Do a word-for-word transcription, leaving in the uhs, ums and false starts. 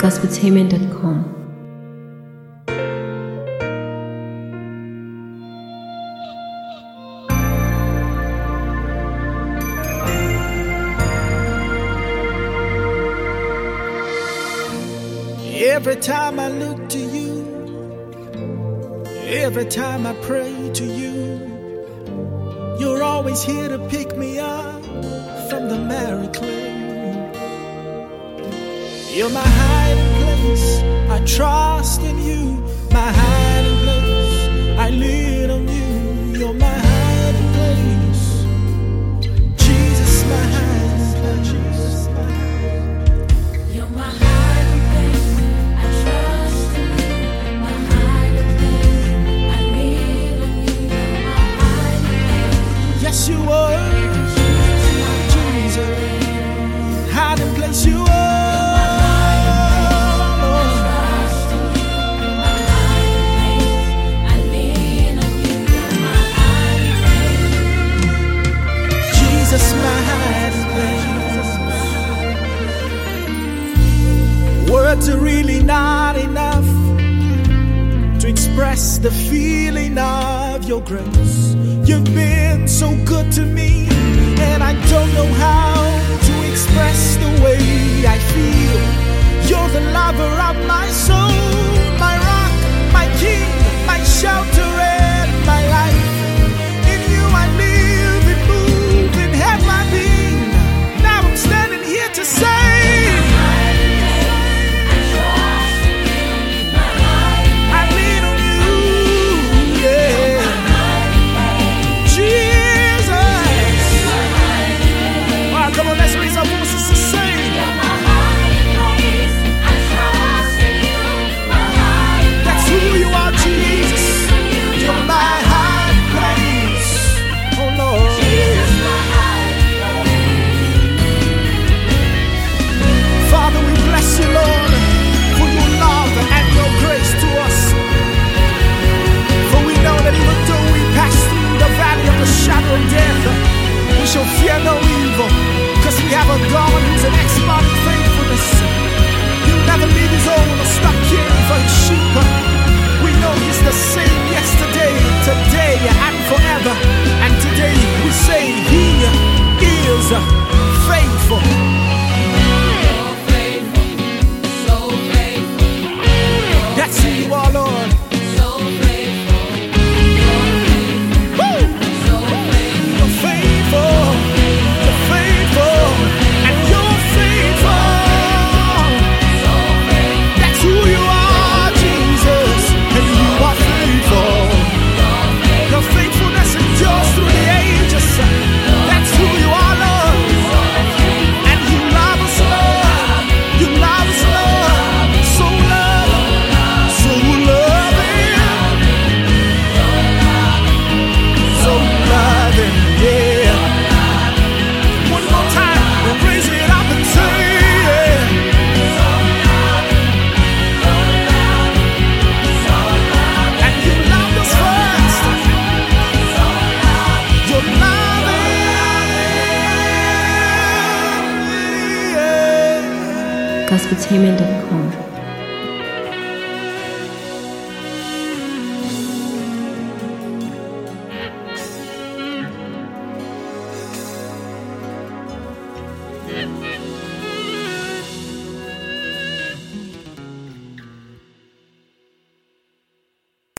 gospeltainment dot com. Every time I look to you, every time I pray to you, you're always here to pick me up from the miry clay. You're my hiding place, I trust in you. My hiding place, I lean on you. You're my hiding place, Jesus, my hiding place. You're my hiding place, I trust in you. My hiding place, I lean on you. You're my hiding place. Yes, you are, Jesus, hiding place you are. Words are really not enough to express the feeling of your grace. You've been so good to me, and I don't know how to express the way I feel. You're the lover of my soul, my rock, my king, my shelter, and my life. In you I live and move and have my being. Now I'm standing here to say, shadow of death, we shall fear no evil, cause we have a God who's an expert in faithfulness. He'll never leave his own or stop caring for his sheep. We know he's the same yesterday, today, and forever. And today we say he is faithful. So faithful, so faithful. That's who you are, Lord. So faithful, so faithful. gospeltainment dot com.